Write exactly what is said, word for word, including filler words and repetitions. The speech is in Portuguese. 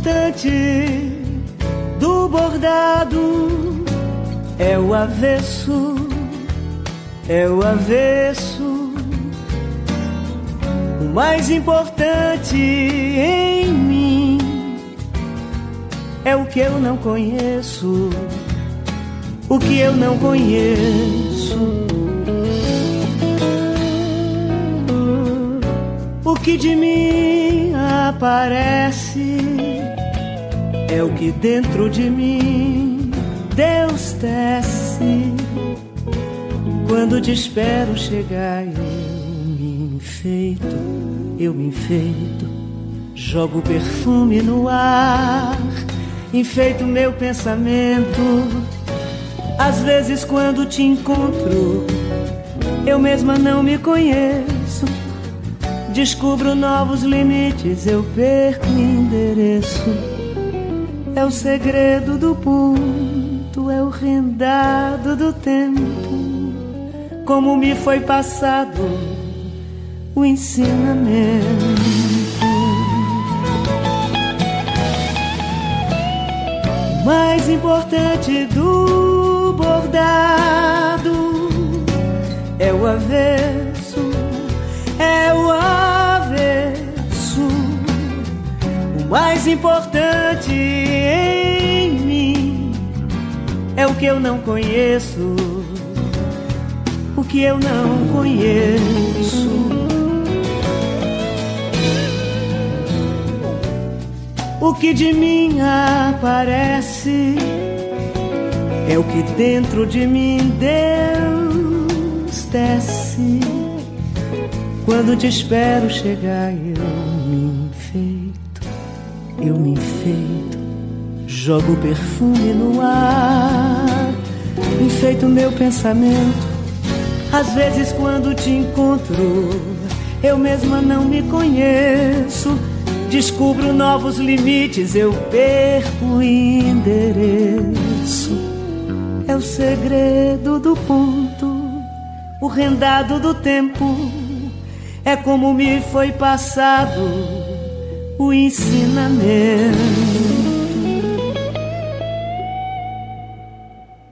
importante do bordado é o avesso, é o avesso. O mais importante em mim é o que eu não conheço, o que eu não conheço. O que de mim aparece é o que dentro de mim Deus tece. Quando te espero chegar, eu me enfeito, eu me enfeito, jogo perfume no ar, enfeito meu pensamento. Às vezes quando te encontro, eu mesma não me conheço. Descubro novos limites, eu perco o endereço. É o segredo do ponto, é o rendado do tempo. Como me foi passado o ensinamento. O mais importante do bordado é o avesso, é o avesso. O mais importante em mim é o que eu não conheço, o que eu não conheço. O que de mim aparece é o que dentro de mim Deus tece. Quando te espero chegar, eu me enfeito, eu me enfeito, jogo perfume no ar, enfeito meu pensamento. Às vezes quando te encontro, eu mesma não me conheço. Descubro novos limites, eu perco o endereço. É o segredo do ponto, o rendado do tempo. É como me foi passado o ensinamento.